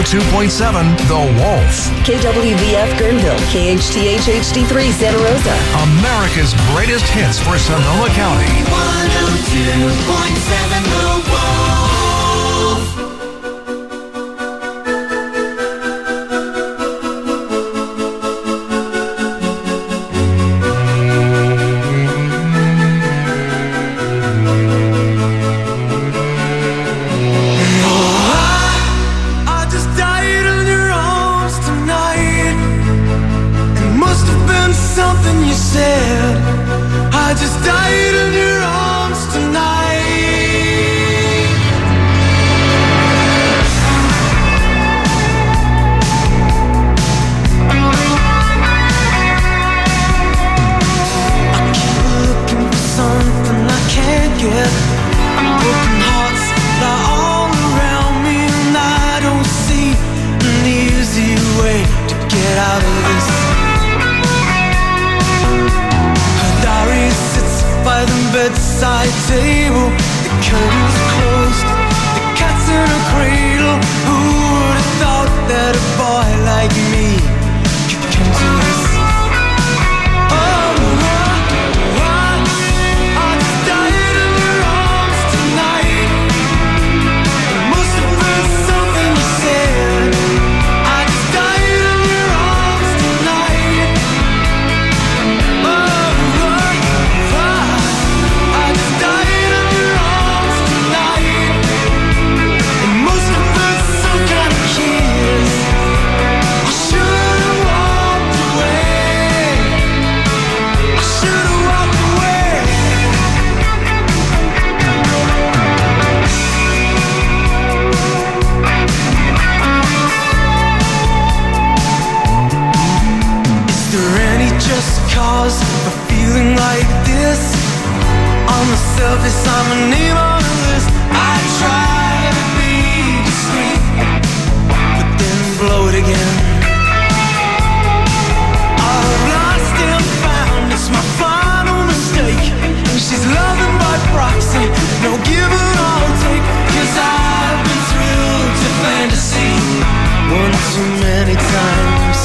102.7 The Wolf. KWVF Guerneville, KHTH HD3 Santa Rosa. America's greatest hits for Sonoma County. 102.7 The Wolf. I just died in your arms tonight. I keep looking for something I can't get. Broken hearts lie all around me, and I don't see an easy way to get out of this. By the bedside table, the curtains closed, the cat's in a cradle. Who would have thought that a boy like me could come to this? Oh, I just died in your arms tonight. It must have been something you said. I just died in your arms tonight. Cause for feeling like this. On the surface I'm a name on the list. I try to be discreet, but then blow it again. I've lost and found, it's my final mistake. She's loving by proxy, no give and I'll take. Cause I've been thrilled to fantasy one too many times.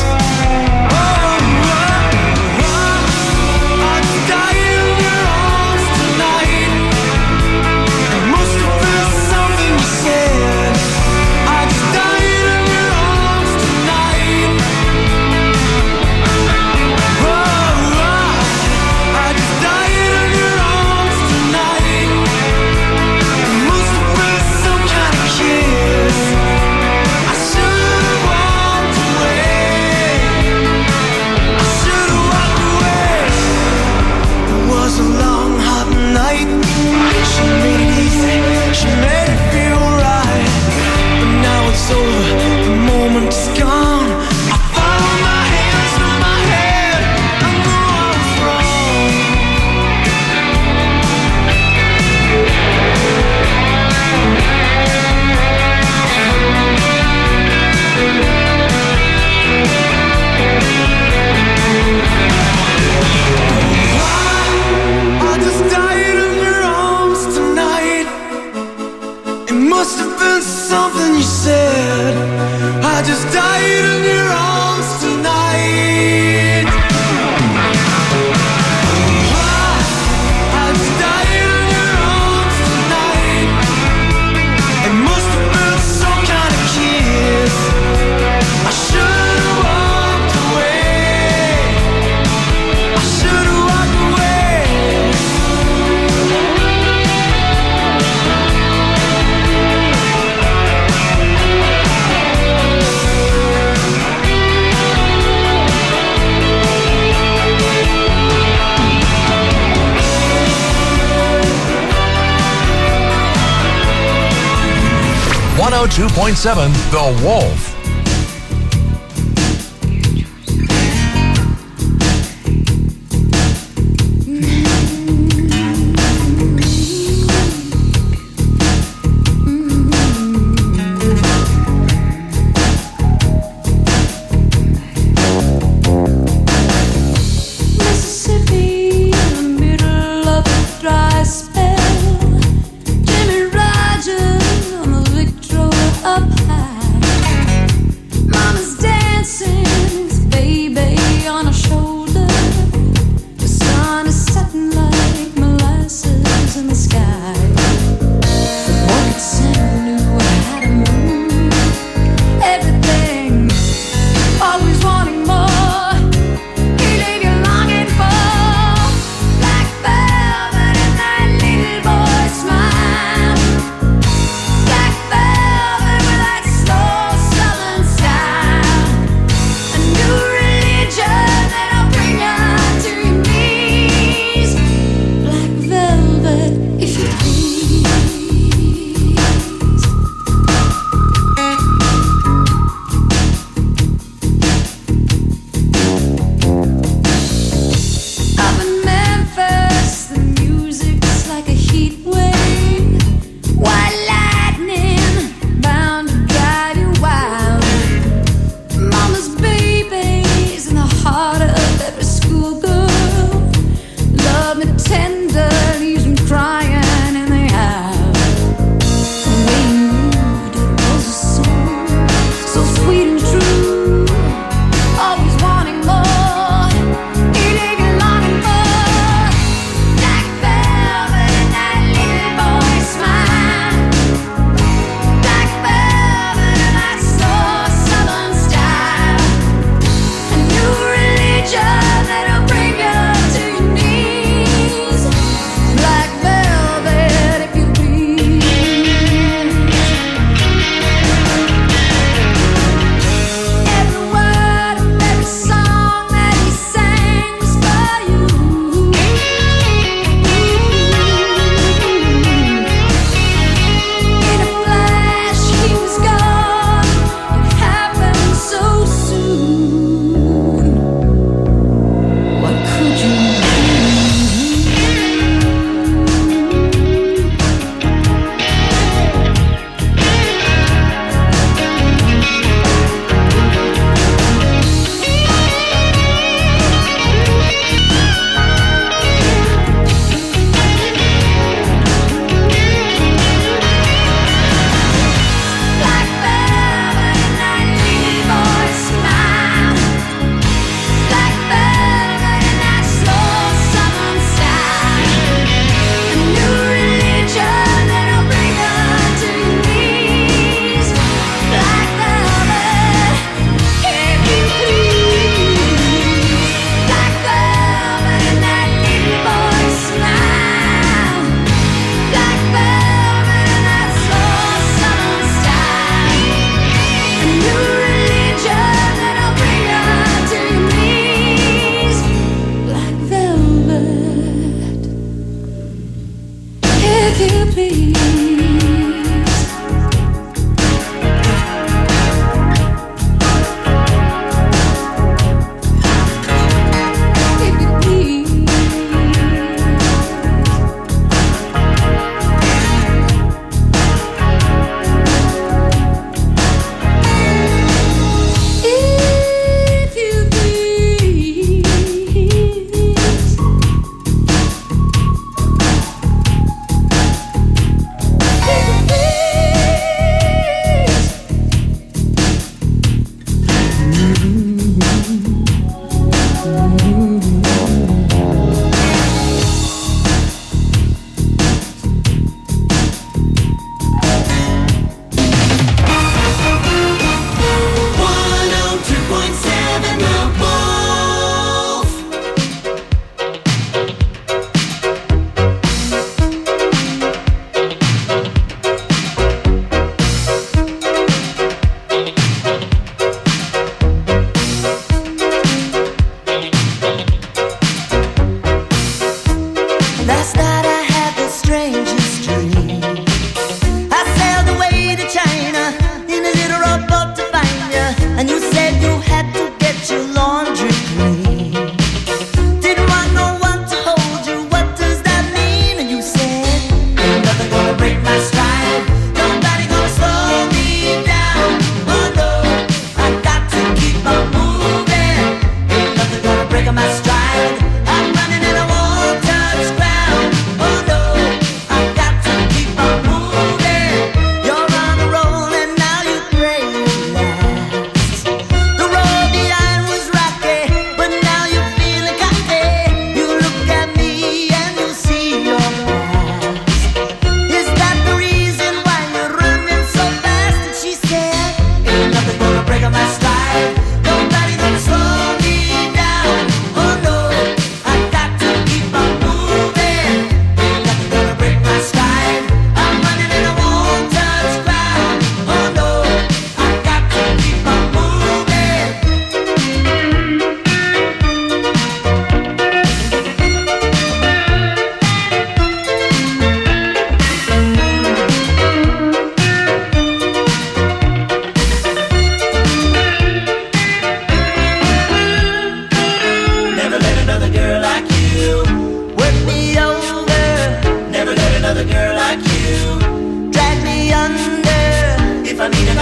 Oh 2.7 The Wolf. Up high.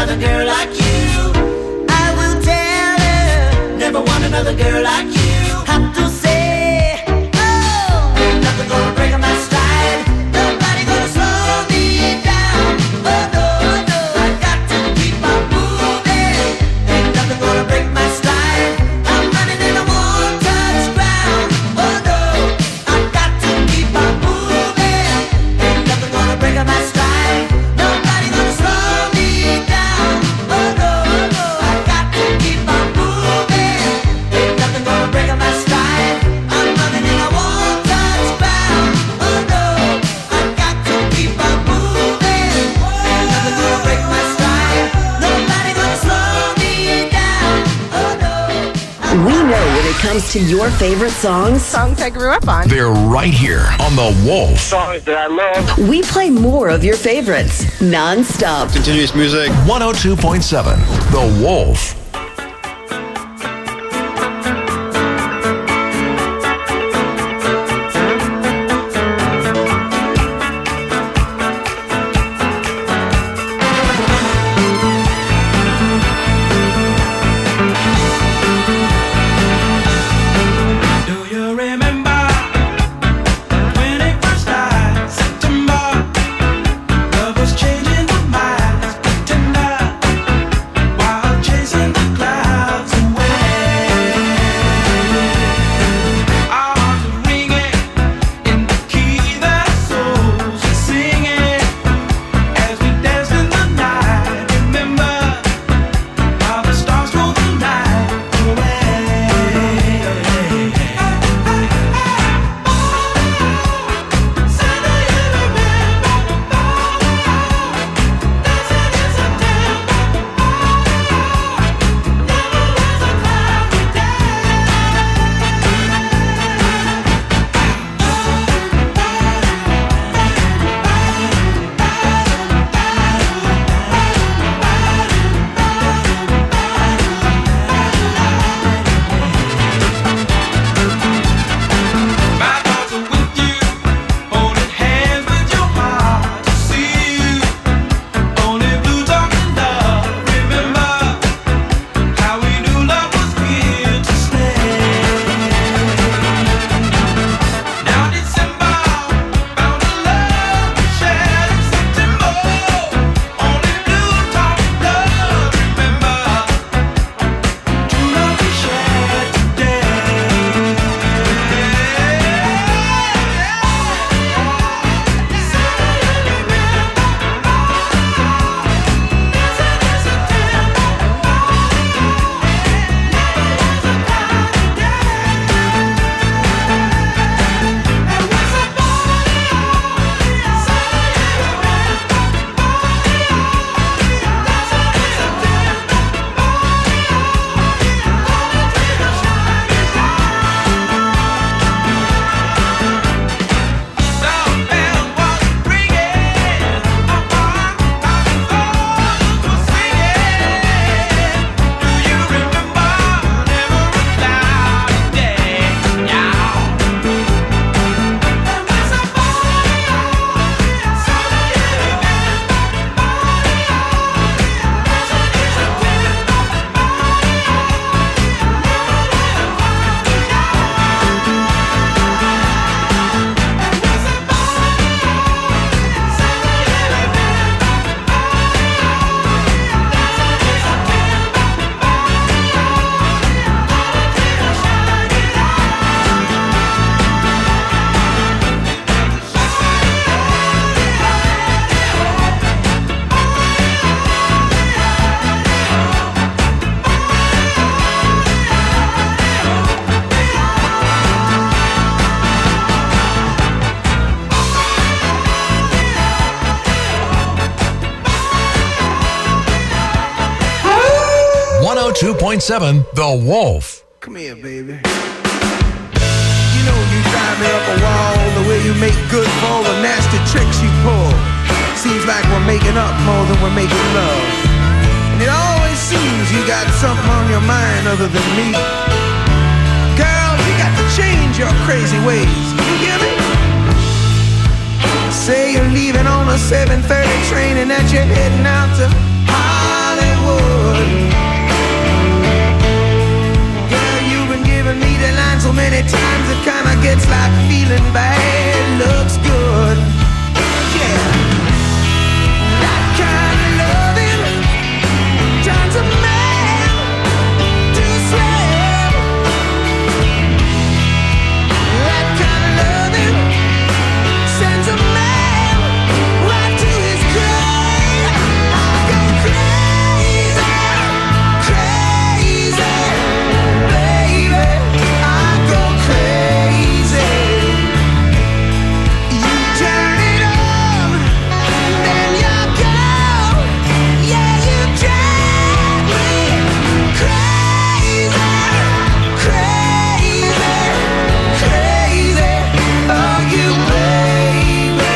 another girl like you. I will tell her, never want another girl like you. Have to say, oh, ain't nothing gonna break my stride. Nobody gonna slow me down. Oh no, no, I got to keep on moving. Ain't nothing gonna break my stride. I'm running and I won't touch ground. Oh no, I got to keep on moving. Ain't nothing gonna break my stride. Nobody gonna slow me down. Oh no, no, I got to keep on moving. Ain't nothing gonna break my stride. I'm running and I won't touch ground. Oh no, I got to keep on moving. Ain't nothing gonna break my stride. Nobody gonna slow me down. Oh no. We know when it comes to your favorite songs, Songs I grew up on. They're right here on The Wolf. Songs that I love. we play more of your favorites non-stop. Continuous music. 102.7 The Wolf. Do you remember when it first started? September, love was changing the minds, pretender, while chasing the clouds away. Our hearts were ringing in the key that souls were singing as we danced in the night. Remember how the stars stole the night away. My thoughts are with you, holding hands with your heart to see you. Only blue talking love. Remember how we knew love was here to stay. Now December found a love we shared in September. Only blue talking love. Remember true love we shared today. .7 The Wolf. Come here, baby. You know you drive me up a wall, the way you make good for all the nasty tricks you pull. Seems like we're making up more than we're making love. And it always seems you got something on your mind other than me. Girl, you got to change your crazy ways. You hear me? Say you're leaving on a 7:30 train and that you're heading out to Hollywood. would. Girl, you've been giving me the line so many times it kinda gets like feeling bad looks good. Yeah, that kind of loving turns a man to a slave. That kind of loving sends a man right to his grave. I go crazy, crazy, baby. I go crazy. You turn it on, then you go. Yeah, you drive me crazy, crazy, crazy. Oh, you baby.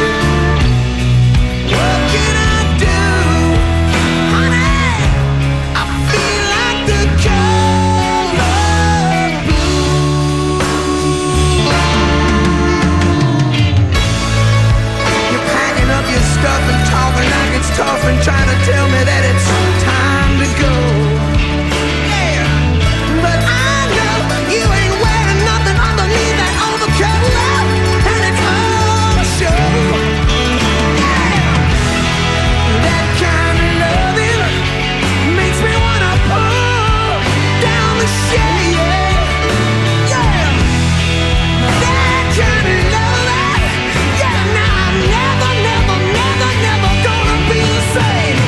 What can I do, honey? I feel like the color blue. You're packing up your stuff and talking like it's tough and trying to tell me that it's time to go. Yeah, but I know you ain't wearing nothing underneath that overcoat, and it's all show. Yeah, that kind of loving makes me wanna pull down the shade. Yeah, that kind of loving. Yeah, now I'm never, never, never, never gonna be the same.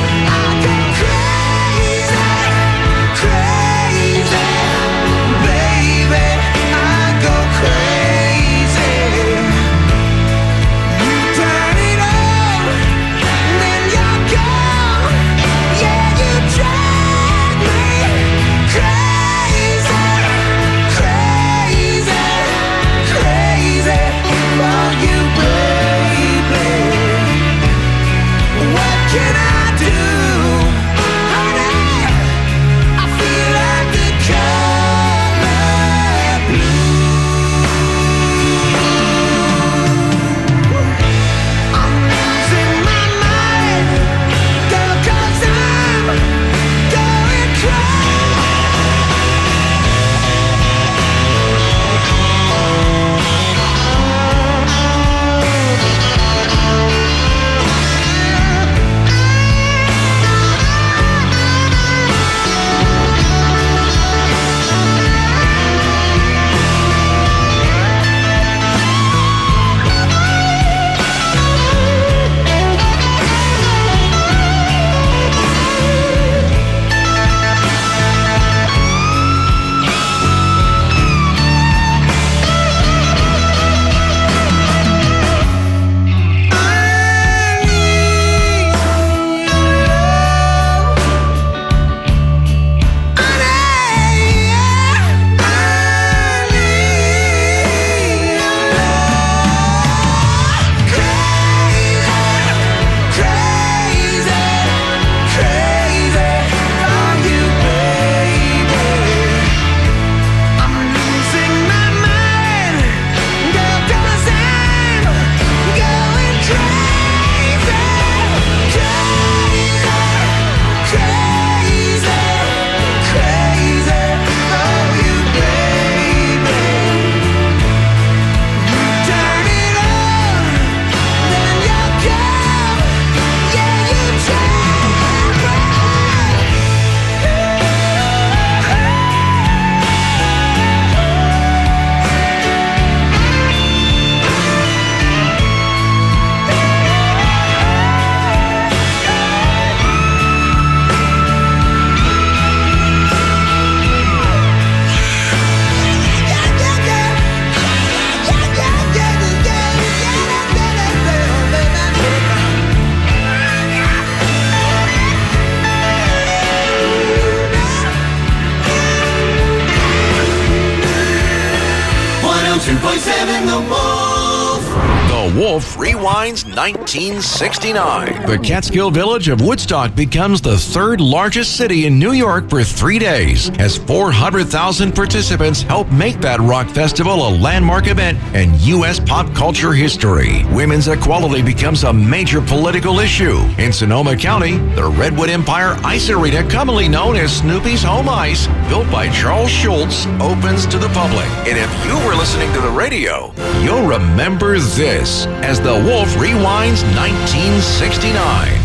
Wolf rewinds 1969. The Catskill Village of Woodstock becomes the third largest city in New York for 3 days, as 400,000 participants help make that rock festival a landmark event in U.S. pop culture history. Women's equality becomes a major political issue. In Sonoma County, the Redwood Empire Ice Arena, commonly known as Snoopy's Home Ice, built by Charles Schultz, opens to the public. And if you were listening to the radio, you'll remember this as the Wolf rewinds 1969.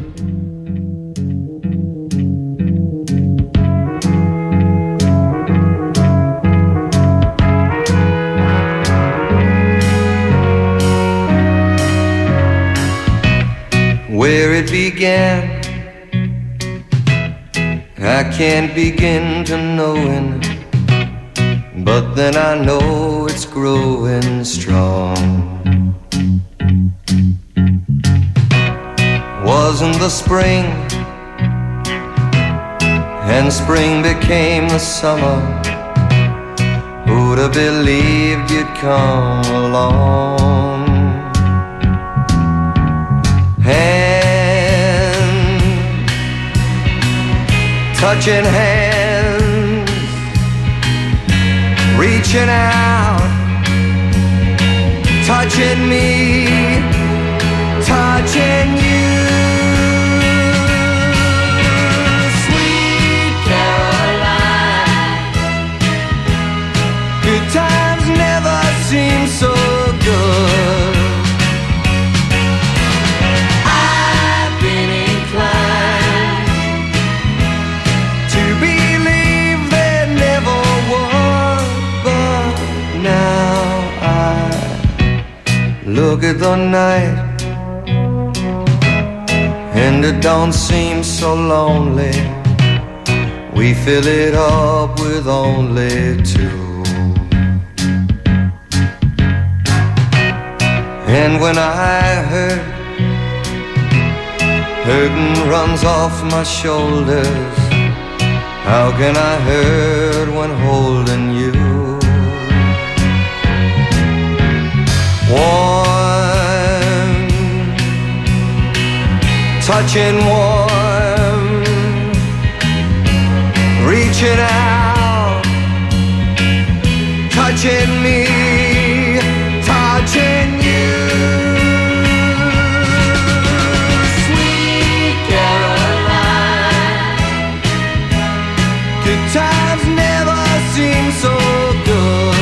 Where it began, I can't begin to knowing, but then I know it's growing strong. Wasn't the spring, and spring became the summer. Who'd have believed you'd come along? Touching hands, reaching out, touching me, touching you. Sweet Caroline, good times never seem so good. Look at the night, and it don't seem so lonely. We fill it up with only two. And when I hurt, hurting runs off my shoulders. How can I hurt when holding you? Warm, touching warm, reaching out, touching me, touching you. Sweet Caroline, good times never seem so good.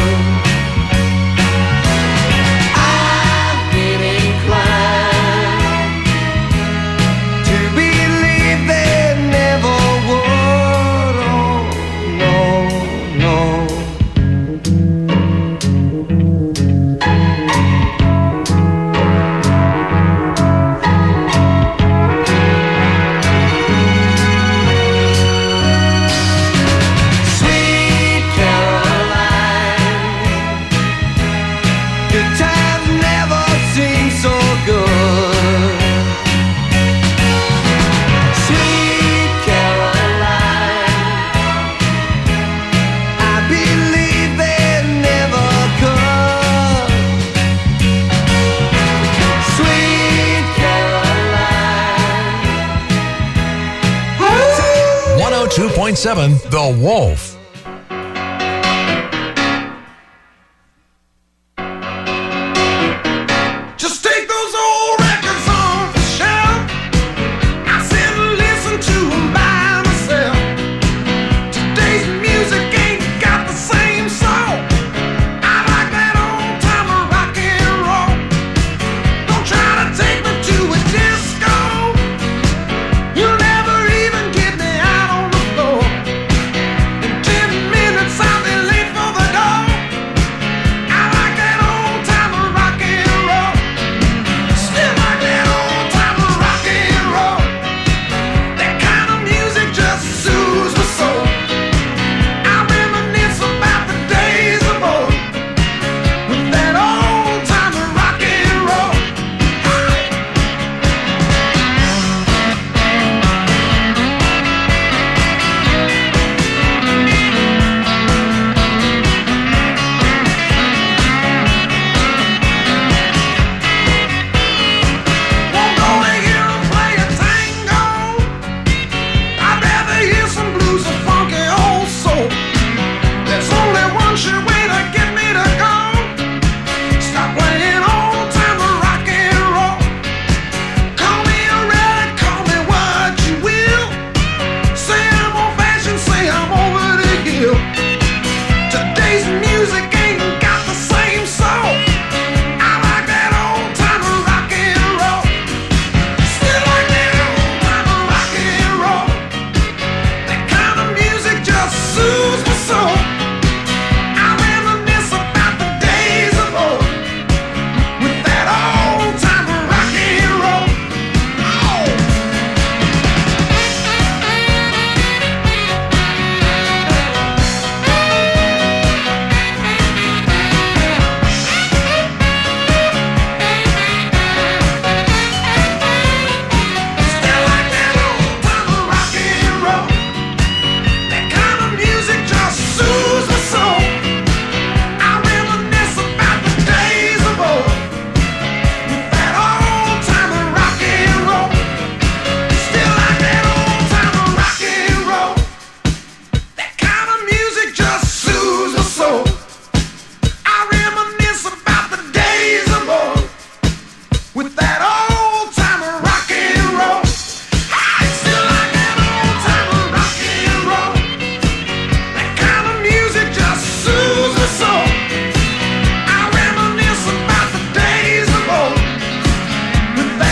The Wolf. Just take those old records off the shelf. I sit and listen to them by myself. Today's music ain't got the same soul. I like that old time rock and roll. Don't try to take me to a disco. You'll never even get me out on the floor. Went back